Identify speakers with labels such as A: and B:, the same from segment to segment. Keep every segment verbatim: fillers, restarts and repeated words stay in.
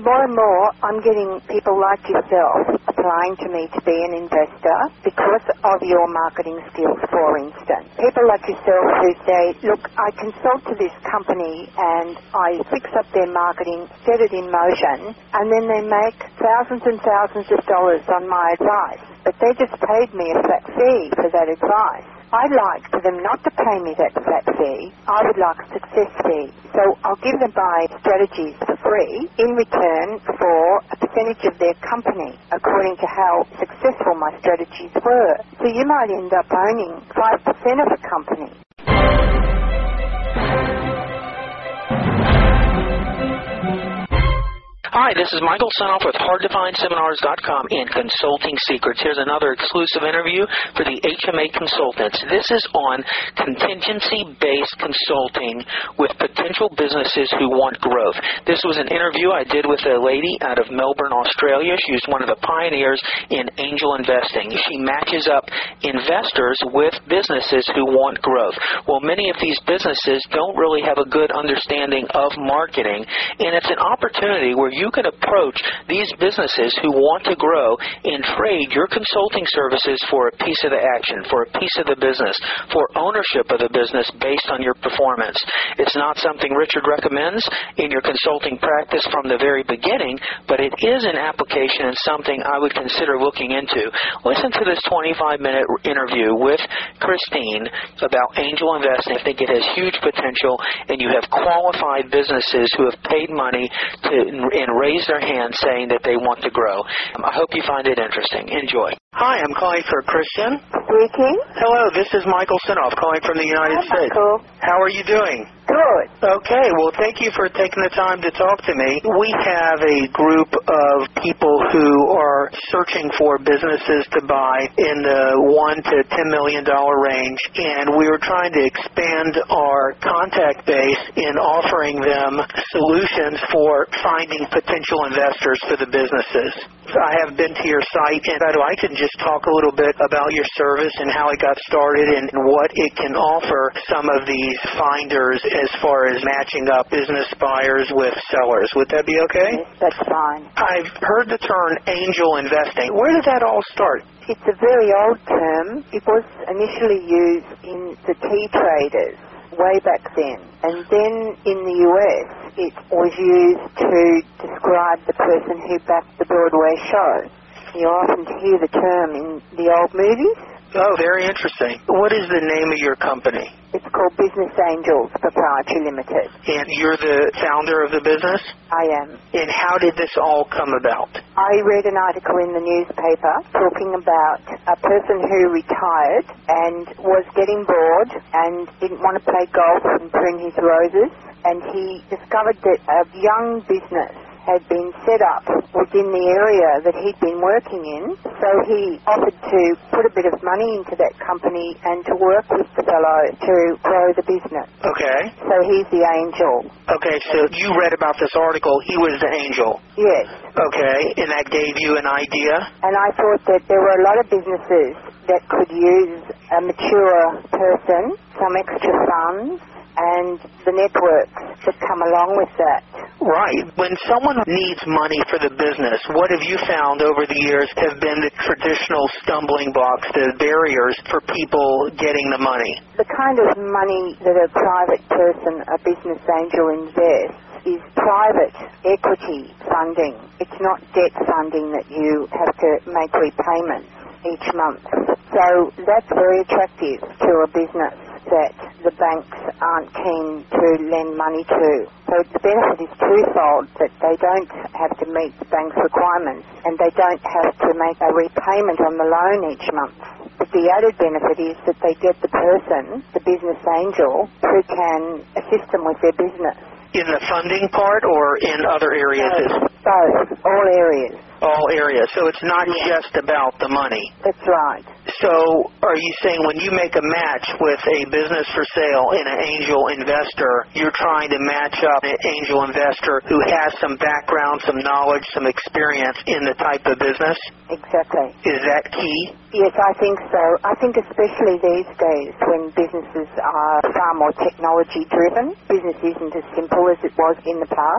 A: more and more I'm getting people like yourself applying to me to be an investor because of your marketing skills, for instance. People like yourself who say, look, I consult to this company and I fix up their marketing, set it in motion, and then they make thousands and thousands of dollars on my advice. But they just paid me a flat fee for that advice. I'd like for them not to pay me that flat fee. I would like a success fee. So I'll give them my strategies for free in return for a percentage of their company according to how successful my strategies were. So you might end up owning five percent of a company.
B: Hi, this is Michael Sunoff with hard to find seminars dot com and Consulting Secrets. Here's another exclusive interview for the H M A Consultants. This is on contingency-based consulting with potential businesses who want growth. This was an interview I did with a lady out of Melbourne, Australia. She's one of the pioneers in angel investing. She matches up investors with businesses who want growth. Well, many of these businesses don't really have a good understanding of marketing, and it's an opportunity where you can approach these businesses who want to grow and trade your consulting services for a piece of the action, for a piece of the business, for ownership of the business based on your performance. It's not something Richard recommends in your consulting practice from the very beginning, but it is an application and something I would consider looking into. Listen to this twenty-five minute interview with Christine about angel investing. I think it has huge potential, and you have qualified businesses who have paid money to and raise their hand saying that they want to grow. Um, I hope you find it interesting. Enjoy. Hi, I'm calling for Christian.
A: Speaking.
B: Hello, this is Michael Sunoff calling from the United
A: Hi,
B: States.
A: Michael.
B: How are you doing?
A: Good.
B: Okay, well, thank you for taking the time to talk to me. We have a group of people who are searching for businesses to buy in the one to ten million dollar range, and we were trying to expand our contact base in offering them solutions for finding potential investors for the businesses. I have been to your site, and I'd like to just talk a little bit about your service and how it got started and what it can offer some of these finders as far as matching up business buyers with sellers. Would that be okay?
A: Yes, that's fine.
B: I've heard the term angel investing. Where did that all start?
A: It's a very old term. It was initially used in the tea traders way back then. And then in the U S, it was used to describe the person who backed the Broadway show. You often hear the term in the old movies.
B: Oh, very interesting. What is the name of your company?
A: It's called Business Angels Proprietary Limited.
B: And you're the founder of the business?
A: I am.
B: And how did this all come about?
A: I read an article in the newspaper talking about a person who retired and was getting bored and didn't want to play golf and prune his roses, and he discovered that a young business had been set up within the area that he'd been working in, so he offered to put a bit of money into that company and to work with the fellow to grow the business.
B: Okay.
A: So he's the angel.
B: Okay, so you read about this article, he was the angel.
A: Yes.
B: Okay, and that gave you an idea?
A: And I thought that there were a lot of businesses that could use a mature person, some extra funds, and the networks that come along with that.
B: Right. When someone needs money for the business, what have you found over the years have been the traditional stumbling blocks, the barriers for people getting the money?
A: The kind of money that a private person, a business angel, invests is private equity funding. It's not debt funding that you have to make repayments each month. So that's very attractive to a business that the banks aren't keen to lend money to. So the benefit is twofold, that they don't have to meet the bank's requirements and they don't have to make a repayment on the loan each month. But the added benefit is that they get the person, the business angel, who can assist them with their business.
B: In the funding part or in other areas?
A: No, both, all areas.
B: All areas. So it's not
A: Yeah.
B: just about the money.
A: That's right.
B: So are you saying when you make a match with a business for sale and an angel investor, you're trying to match up an angel investor who has some background, some knowledge, some experience in the type of business?
A: Exactly.
B: Is that key?
A: Yes, I think so. I think especially these days when businesses are far more technology driven, business isn't as simple as it was in the past.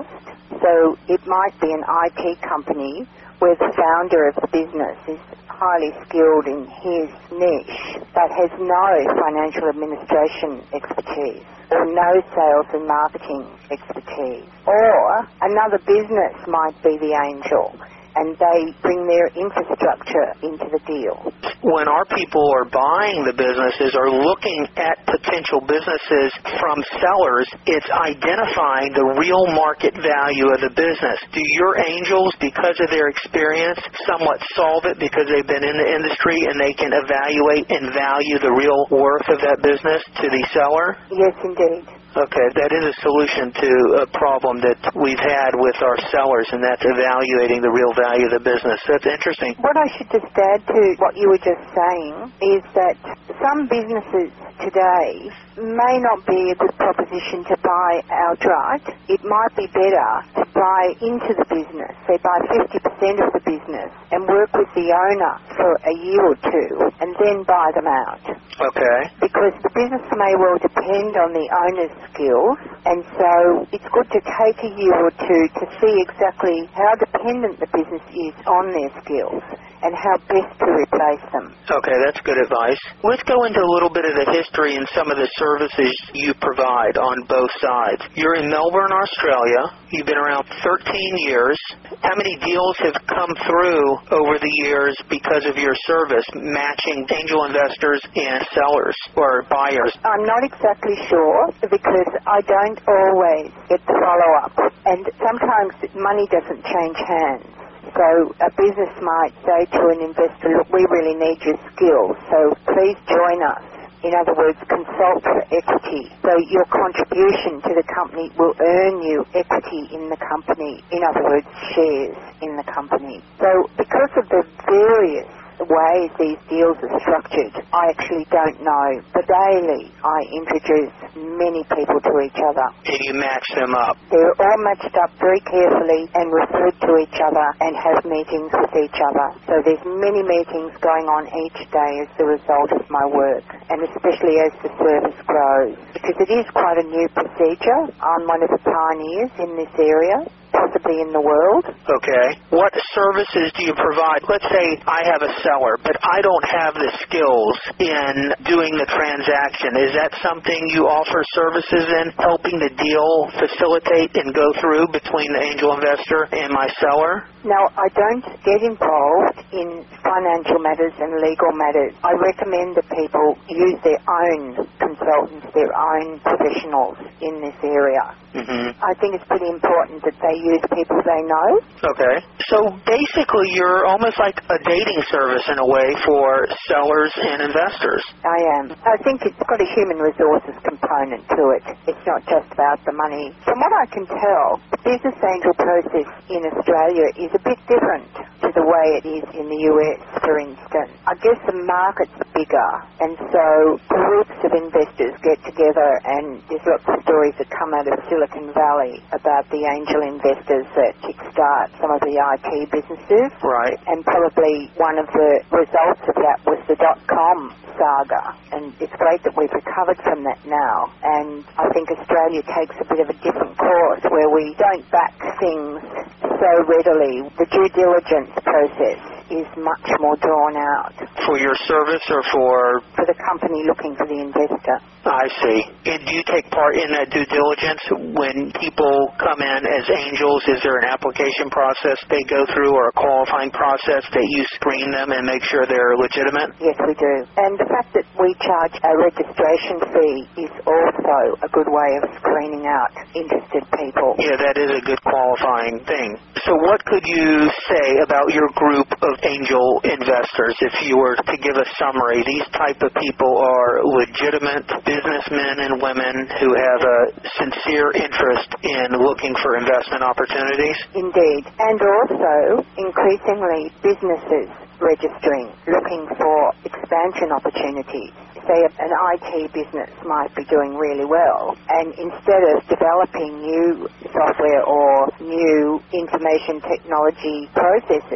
A: So it might be an I T company where the founder of the business is highly skilled in his niche but has no financial administration expertise or no sales and marketing expertise. Or another business might be the angel, and they bring their infrastructure into the deal.
B: When our people are buying the businesses or looking at potential businesses from sellers, it's identifying the real market value of the business. Do your angels, because of their experience, somewhat solve it because they've been in the industry and they can evaluate and value the real worth of that business to the seller?
A: Yes, indeed.
B: Okay, that is a solution to a problem that we've had with our sellers, and that's evaluating the real value of the business. That's interesting.
A: What I should just add to what you were just saying is that some businesses today may not be a good proposition to buy outright. It might be better to buy into the business, say buy fifty percent of the business and work with the owner for a year or two and then buy them out.
B: Okay.
A: Because the business may well depend on the owner's skills, and so it's good to take a year or two to see exactly how dependent the business is on their skills and how best to replace them.
B: Okay, that's good advice. Let's go into a little bit of the history and some of the services you provide on both sides. You're in Melbourne, Australia. You've been around thirteen years. How many deals have come through over the years because of your service, matching angel investors and sellers or buyers?
A: I'm not exactly sure because I don't always get the follow-up, and sometimes money doesn't change hands. So a business might say to an investor, look, we really need your skills, so please join us. In other words, consult for equity. So your contribution to the company will earn you equity in the company. In other words, shares in the company. So because of the various ways these deals are structured, I actually don't know. But daily, I introduce many people to each other.
B: And you match them up.
A: They're all matched up very carefully and referred to each other and have meetings with each other. So there's many meetings going on each day as the result of my work, and especially as the service grows. Because it is quite a new procedure. I'm one of the pioneers in this area, possibly in the world.
B: Okay. What services do you provide? Let's say I have a seller, but I don't have the skills in doing the transaction. Is that something you offer services in, helping the deal facilitate and go through between the angel investor and my seller?
A: Now, I don't get involved in financial matters and legal matters. I recommend that people use their own consultants, their own professionals in this area.
B: Mm-hmm.
A: I think it's pretty important that they use people they know.
B: Okay. So basically you're almost like a dating service in a way for sellers and investors.
A: I am. I think it's got a human resources component to it. It's not just about the money. From what I can tell, the business angel process in Australia is a bit different to the way it is in the U S, for instance. I guess the market's bigger, and so groups of investors get together, and there's lots of stories that come out of Silicon Valley about the angel investors that kickstart some of the I T businesses.
B: Right.
A: And probably one of the results of that was the dot-com saga. And it's great that we've recovered from that now. And I think Australia takes a bit of a different course where we don't back things so readily. The due diligence process is much more drawn out.
B: For your service or for?
A: For the company looking for the investor.
B: I see. And do you take part in that due diligence when people come in as angels? Is there an application process they go through or a qualifying process that you screen them and make sure they're legitimate?
A: Yes, we do. And the fact that we charge a registration fee is also a good way of screening out interested people.
B: Yeah, that is a good qualifying thing. So what could you say about your group of angel investors if you were to give a summary? These type of people are legitimate businessmen and women who have a sincere interest in looking for investment opportunities?
A: Indeed. And also, increasingly, businesses registering, looking for expansion opportunities. Say an I T business might be doing really well, and instead of developing new software or new information technology processes,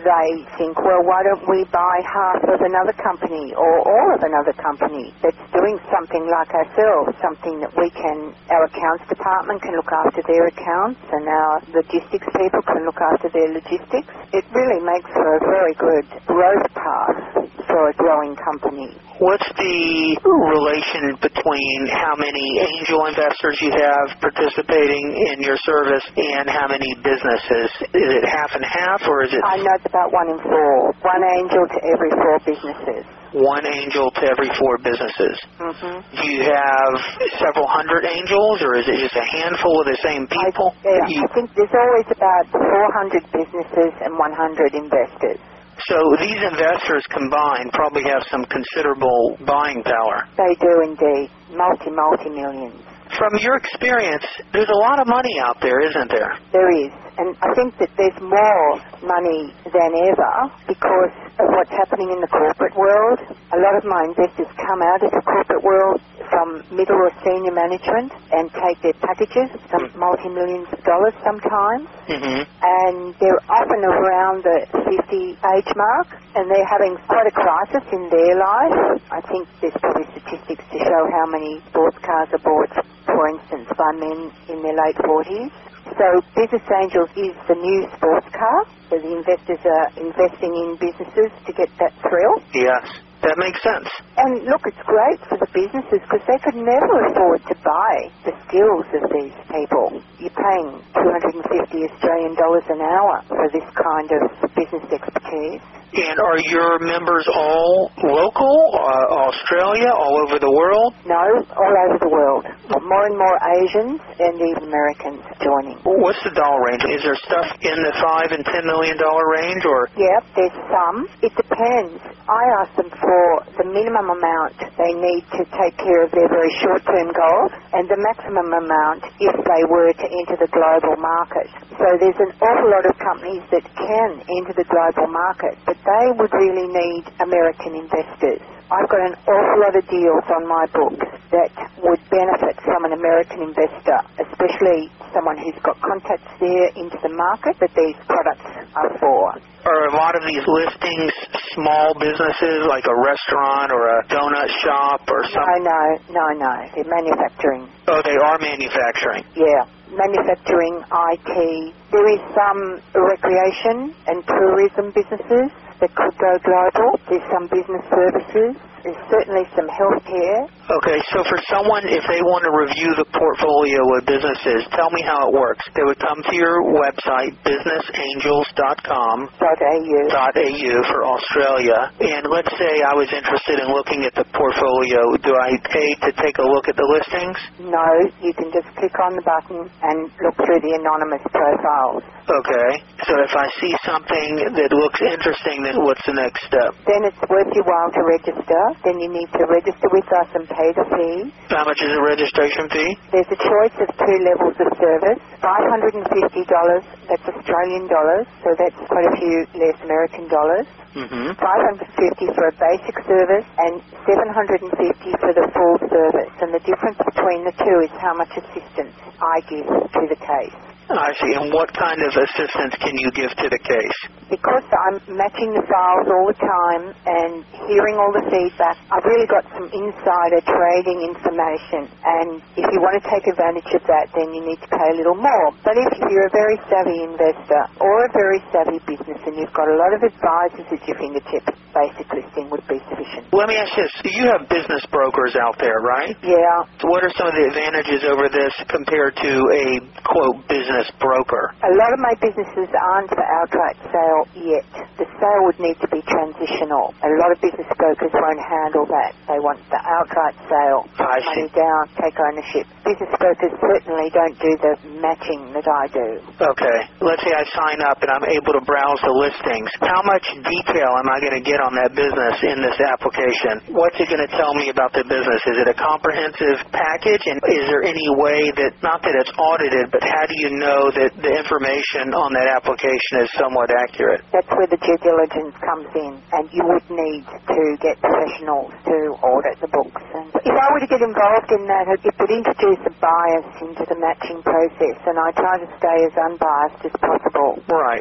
A: they think, well, why don't we buy half of another company or all of another company that's doing something like ourselves, something that we can, our accounts department can look after their accounts and our logistics people can look after their logistics. It really makes for a very good growth path for a growing company.
B: What's the relation between how many angel investors you have participating in your service and how many businesses? Is it half and half, or is it...
A: I know it's about one in four. One angel to every four businesses.
B: One angel to every four businesses.
A: Mm-hmm.
B: Do you have several hundred angels, or is it just a handful of the same people?
A: I, yeah,
B: you...
A: I think there's always about four hundred businesses and one hundred investors.
B: So these investors combined probably have some considerable buying power.
A: They do indeed. Multi, multi-millions.
B: From your experience, there's a lot of money out there, isn't there?
A: There is. And I think that there's more money than ever because of what's happening in the corporate world. A lot of my investors come out of the corporate world from middle or senior management and take their packages, some mm. multi-millions of dollars sometimes.
B: Mm-hmm.
A: And they're often around the fifty age mark, and they're having quite a crisis in their life. I think there's probably statistics to show how many sports cars are bought, for instance, by men in their late forties. So Business Angels is the new sports car. So the investors are investing in businesses to get that thrill.
B: Yes, that makes sense.
A: And look, it's great for the businesses because they could never afford to buy the skills of these people. You're paying two hundred fifty Australian dollars an hour for this kind of business expertise.
B: And are your members all local, uh, Australia, all over the world?
A: No, all over the world. More and more Asians and even Americans joining.
B: What's the dollar range? Is there stuff in the five and ten million dollar range, or?
A: Yep, there's some. It depends. I ask them for the minimum amount they need to take care of their very short-term goals and the maximum amount if they were to enter the global market. So there's an awful lot of companies that can enter the global market, but they would really need American investors. I've got an awful lot of deals on my books that would benefit from an American investor, especially someone who's got contacts there into the market that these products are for.
B: Are a lot of these listings small businesses like a restaurant or a donut shop or something?
A: No, no, no, no. They're manufacturing.
B: Oh, they are manufacturing?
A: Yeah. Manufacturing, I T. There is some recreation and tourism businesses that could go global. There's some business services. There's certainly some healthcare.
B: Okay, so for someone, if they want to review the portfolio of businesses, tell me how it works. They would come to your website, business angels dot com.
A: .au.
B: .au for Australia. And let's say I was interested in looking at the portfolio. Do I pay to take a look at the listings?
A: No, you can just click on the button and look through the anonymous profiles.
B: Okay, so if I see something that looks interesting, then what's the next step?
A: Then it's worth your while to register. Then you need to register with us and pay the fee.
B: How much is the registration fee?
A: There's a choice of two levels of service. five hundred fifty dollars, that's Australian dollars, so that's quite a few less American dollars.
B: Mm-hmm.
A: five hundred fifty dollars for a basic service and seven hundred fifty dollars for the full service. And the difference between the two is how much assistance I give to the case.
B: I see. And what kind of assistance can you give to the case?
A: Because I'm matching the files all the time and hearing all the feedback, I've really got some insider trading information. And if you want to take advantage of that, then you need to pay a little more. But if you're a very savvy investor or a very savvy business and you've got a lot of advisors at your fingertips, basic listing would be sufficient.
B: Let me ask this. You have business brokers out there, right?
A: Yeah.
B: So what are some of the advantages over this compared to a, quote, business broker?
A: A lot of my businesses aren't for outright sale yet. The sale would need to be transitional. A lot of business brokers won't handle that. They want the outright sale,
B: I
A: money
B: see.
A: down, take ownership. Business brokers certainly don't do the matching that I do.
B: Okay. Let's say I sign up and I'm able to browse the listings. How much detail am I going to get on that business in this application? What's it going to tell me about the business? Is it a comprehensive package? And is there any way that, not that it's audited, but how do you know that the information on that application is somewhat accurate?
A: That's where the due diligence comes in, and you would need to get professionals to audit the books. And if I were to get involved in that, it would introduce a bias into the matching process, and I try to stay as unbiased as possible.
B: Right.
A: But I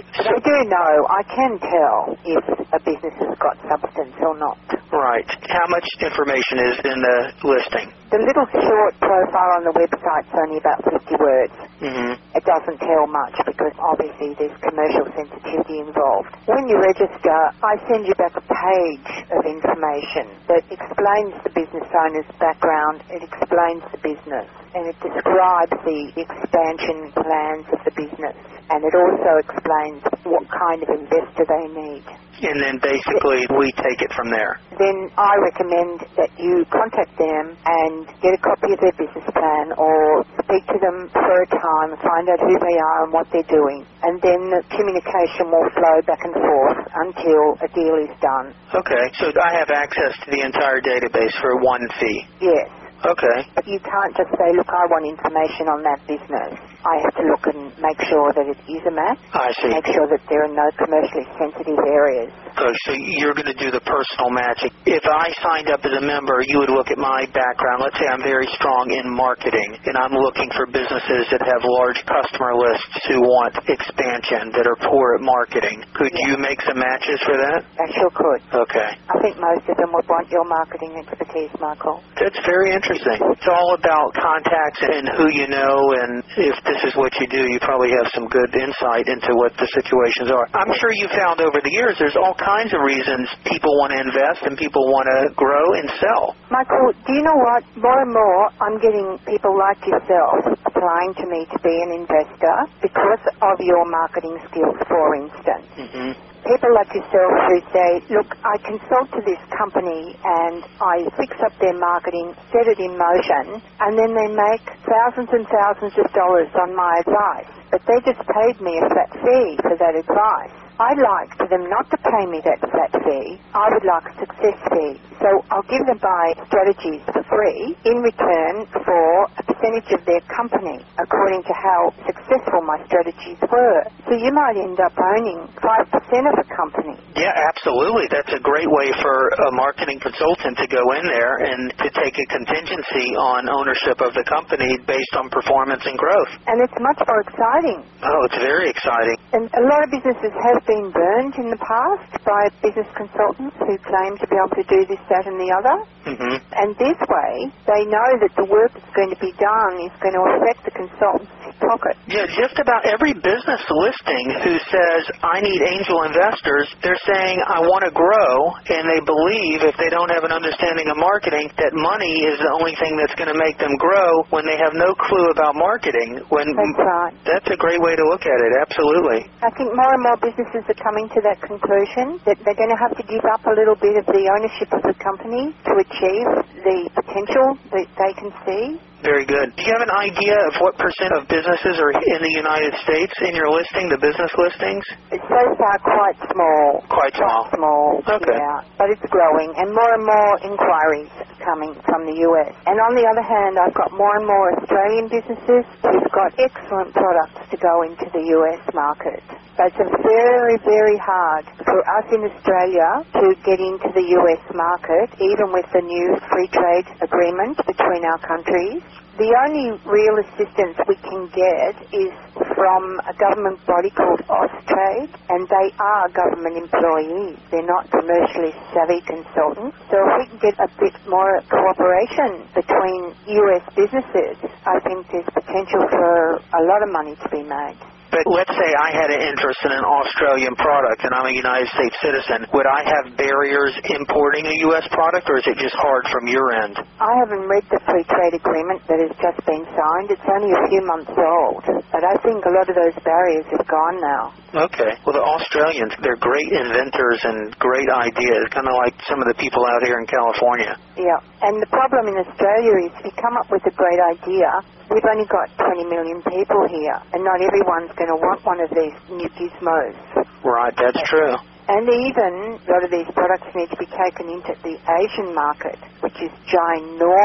A: do know. I can tell if a business has got substance or not.
B: Right. How much information is in the listing?
A: The little short profile on the website's only about fifty words.
B: Mm-hmm.
A: It doesn't tell much because obviously there's commercial sensitivity involved. When you register, I send you back a page of information that explains the business owner's background, it explains the business, and it describes the expansion plans of the business, and it also explains what kind of investor they need.
B: And then basically we take it from there.
A: Then I recommend that you contact them and get a copy of their business plan or speak to them for a time, find out who they are and what they're doing. And then the communication will flow back and forth until a deal is done.
B: Okay, so I have access to the entire database for one fee?
A: Yes.
B: Okay.
A: But you can't just say, look, I want information on that business. I have to look and make sure that it is a match.
B: I see.
A: Make sure that there are no commercially sensitive areas.
B: So, so you're going to do the personal matching. If I signed up as a member, you would look at my background. Let's say I'm very strong in marketing, and I'm looking for businesses that have large customer lists who want expansion, that are poor at marketing. Could
A: yeah.
B: you make some matches for that?
A: I sure could.
B: Okay.
A: I think most of them would want your marketing expertise, Michael.
B: That's very interesting. It's all about contacts and who you know, and if this is what you do, you probably have some good insight into what the situations are. I'm sure you found over the years there's all kinds of reasons people want to invest and people want to grow and sell.
A: Michael, do you know what? More and more I'm getting people like yourself applying to me to be an investor because of your marketing skills, for instance.
B: Mm-hmm.
A: People like yourself who say, look, I consult to this company and I fix up their marketing, set it in motion, and then they make thousands and thousands of dollars on my advice. But they just paid me a flat fee for that advice. I'd like for them not to pay me that flat fee. I would like a success fee. So I'll give them my strategies for free in return for a percentage of their company according to how successful my strategies were. So you might end up owning five percent of a company.
B: Yeah, absolutely. That's a great way for a marketing consultant to go in there and to take a contingency on ownership of the company based on performance and growth.
A: And it's much more exciting.
B: Oh, it's very exciting.
A: And a lot of businesses have been burned in the past by business consultants who claim to be able to do this, that and the other.
B: Mm-hmm.
A: And this way, they know that the work that's going to be done is going to affect the consultant's pocket.
B: Yeah, just about every business listing who says, I need angel investors, they're saying, I want to grow, and they believe, if they don't have an understanding of marketing, that money is the only thing that's going to make them grow when they have no clue about marketing. When
A: That's right.
B: That's a great way to look at it, absolutely.
A: I think more and more businesses are coming to that conclusion that they're going to have to give up a little bit of the ownership of the company to achieve the potential that they can see.
B: Very good. Do you have an idea of what percent of businesses are in the United States in your listing, the business listings?
A: It's so far quite small.
B: Quite small.
A: Quite small,
B: okay.
A: Yeah. But it's growing, and more and more inquiries coming from the U S. And on the other hand, I've got more and more Australian businesses who've got excellent products to go into the U S market. So it's very, very hard for us in Australia to get into the U S market, even with the new free trade agreement between our countries. The only real assistance we can get is from a government body called Austrade, and they are government employees. They're not commercially savvy consultants. So if we can get a bit more cooperation between U S businesses, I think there's potential for a lot of money to be made.
B: But let's say I had an interest in an Australian product and I'm a United States citizen. Would I have barriers importing a U S product, or is it just hard from your end?
A: I haven't read the free trade agreement that has just been signed. It's only a few months old. But I think a lot of those barriers have gone now.
B: Okay. Well, the Australians, they're great inventors and great ideas, kind of like some of the people out here in California.
A: Yeah. And the problem in Australia is if you come up with a great idea, we've only got twenty million people here, and not everyone's going to want one of these new gizmos.
B: Right, that's true.
A: And even a lot of these products need to be taken into the Asian market, which is ginormous.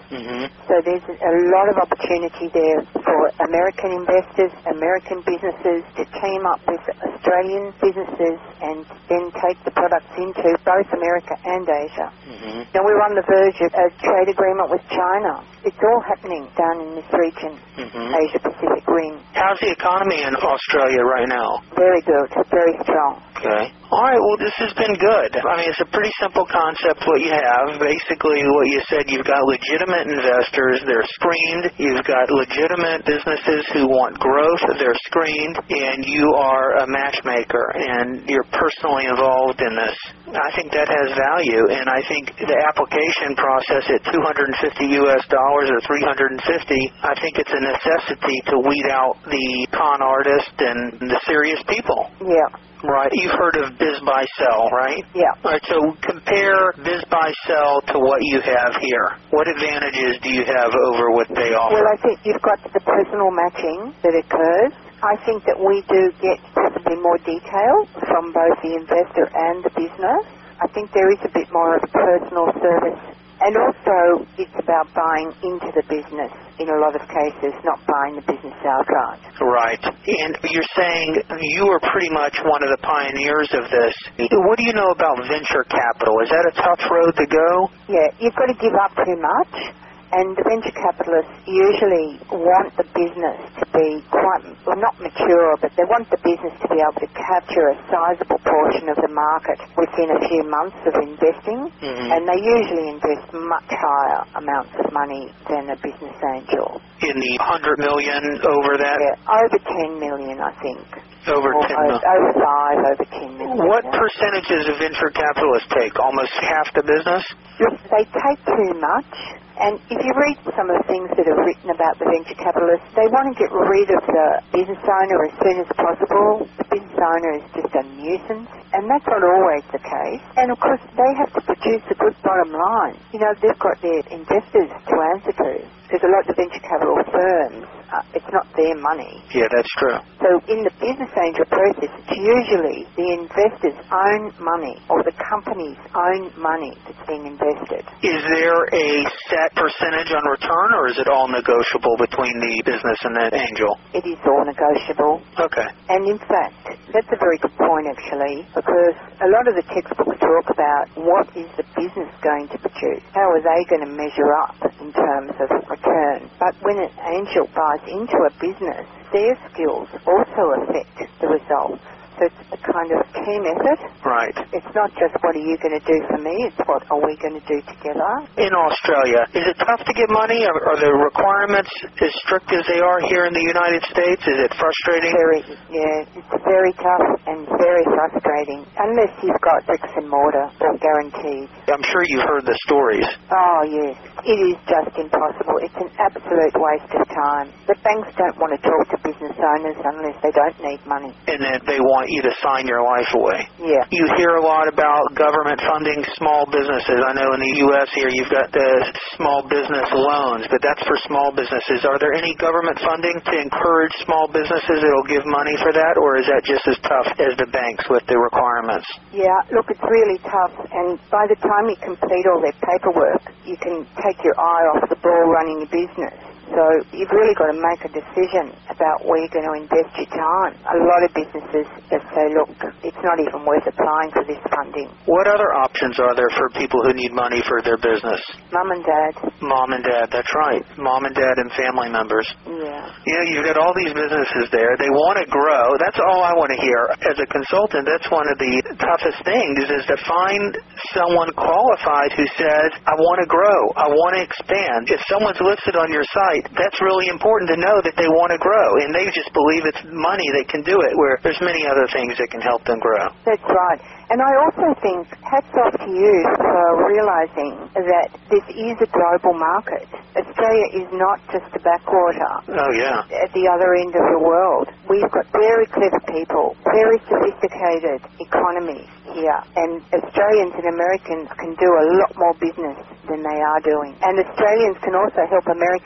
B: Mm-hmm.
A: So there's a lot of opportunity there for American investors, American businesses to team up with Australian businesses and then take the products into both America and Asia.
B: Mm-hmm.
A: Now we're on the verge of a trade agreement with China. It's all happening down in this region,
B: mm-hmm.
A: Asia-Pacific ring.
B: How's the economy in Australia right now?
A: Very good, very strong.
B: Okay. All right, well, this has been good. I mean, it's a pretty simple concept what you have. Basically, what you said, you've got legitimate investors. They're screened. You've got legitimate businesses who want growth. They're screened. And you are a matchmaker, and you're personally involved in this. I think that has value, and I think the application process at two hundred fifty U S dollars or three hundred fifty, I think it's a necessity to weed out the con artist and the serious people.
A: Yeah.
B: Right. You've heard of Biz Buy Sell, right?
A: Yeah.
B: All right, so compare Biz Buy Sell to what you have here. What advantages do you have over what they offer?
A: Well, I think you've got the personal matching that occurs. I think that we do get possibly more detail from both the investor and the business. I think there is a bit more of a personal service. And also, it's about buying into the business in a lot of cases, not buying the business outright.
B: Right. And you're saying you are pretty much one of the pioneers of this. What do you know about venture capital? Is that a tough road to go?
A: Yeah, you've got to give up too much. And the venture capitalists usually want the business to be quite, well, not mature, but they want the business to be able to capture a sizable portion of the market within a few months of investing.
B: Mm-hmm.
A: And they usually invest much higher amounts of money than a business angel.
B: In the one hundred million dollars over that?
A: Yeah, over ten million dollars, I think.
B: Over
A: or
B: ten million dollars.
A: Over five, over ten million dollars.
B: What percentages of venture capitalists take? Almost half the business?
A: Look, they take too much. And if you read some of the things that are written about the venture capitalists, they want to get rid of the business owner as soon as possible. The business owner is just a nuisance, and that's not always the case. And of course, they have to produce a good bottom line. You know, they've got their investors to answer to. Because a lot of the venture capital firms, uh, it's not their money.
B: Yeah, that's true.
A: So in the business angel process, it's usually the investor's own money or the company's own money that's being invested.
B: Is there a set percentage on return, or is it all negotiable between the business and the angel?
A: It is all negotiable.
B: Okay.
A: And in fact, that's a very good point actually, because a lot of the textbooks talk about what is the business going to produce? How are they going to measure up in terms of return? But when an angel buys into a business, their skills also affect the results. So it's a kind of team effort.
B: Right.
A: It's not just what are you going to do for me, it's what are we going to do together.
B: In Australia, is it tough to get money? Are, are the requirements as strict as they are here in the United States? Is it frustrating?
A: Very, yeah, it's very tough and very frustrating, unless you've got bricks and mortar or guarantees.
B: I'm sure you've heard the stories.
A: Oh, yes. It is just impossible. It's an absolute waste of time. The banks don't want to talk to business owners unless they don't need money.
B: And that they want you to sign your life away.
A: Yeah.
B: You hear a lot about government funding small businesses. I know in the U S here you've got the small business loans, but that's for small businesses. Are there any government funding to encourage small businesses that will give money for that, or is that just as tough as the banks with the requirements?
A: Yeah, look, it's really tough, and by the time you complete all their paperwork, you can take your eye off the ball running your business. So you've really got to make a decision about where you're going to invest your time. A lot of businesses just say, look, it's not even worth applying for this funding.
B: What other options are there for people who need money for their business?
A: Mum and Dad.
B: Mom and Dad, that's right. Mom and Dad and family members.
A: Yeah.
B: You know, you've got all these businesses there. They want to grow. That's all I want to hear. As a consultant, that's one of the toughest things is to find someone qualified who says, I want to grow. I want to expand. If someone's listed on your site, that's really important to know that they want to grow, and they just believe it's money that can do it, where there's many other things that can help them grow.
A: That's right. And I also think, hats off to you for realising that this is a global market. Australia is not just a backwater
B: oh, yeah.
A: at the other end of the world. We've got very clever people, very sophisticated economies here, and Australians and Americans can do a lot more business than they are doing. And Australians can also help Americans get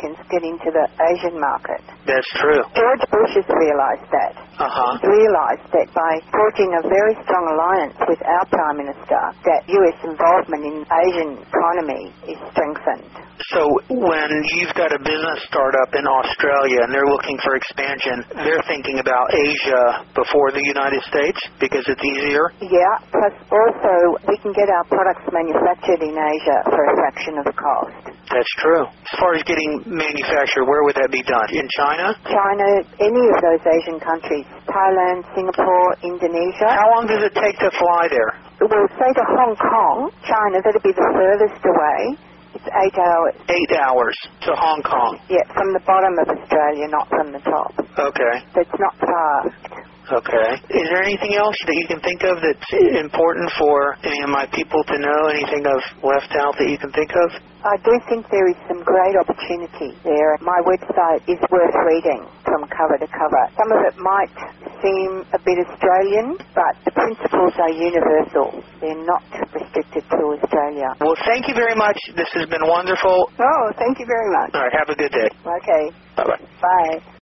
A: get into the Asian market.
B: That's true.
A: George Bush has realised that.
B: Uh-huh.
A: He's realised that by forging a very strong alliance with our Prime Minister, that U S involvement in Asian economy is strengthened.
B: So when you've got a business startup in Australia and they're looking for expansion, they're thinking about Asia before the United States because it's easier?
A: Yeah, plus also we can get our products manufactured in Asia for a fraction of the cost.
B: That's true. As far as getting manufactured, where would that be done? In China?
A: China, any of those Asian countries. Thailand, Singapore, Indonesia.
B: How long does it take to fly there?
A: We'll say to Hong Kong, China, that'll be the furthest away. It's eight hours.
B: Eight hours to Hong Kong.
A: Yeah, from the bottom of Australia, not from the top.
B: Okay.
A: So it's not far.
B: Okay. Is there anything else that you can think of that's important for any of my people to know? Anything I've left out that you can think of?
A: I do think there is some great opportunity there. My website is worth reading from cover to cover. Some of it might seem a bit Australian, but the principles are universal. They're not restricted to Australia.
B: Well, thank you very much. This has been wonderful.
A: Oh, thank you very much.
B: All right. Have a good day.
A: Okay.
B: Bye-bye.
A: Bye.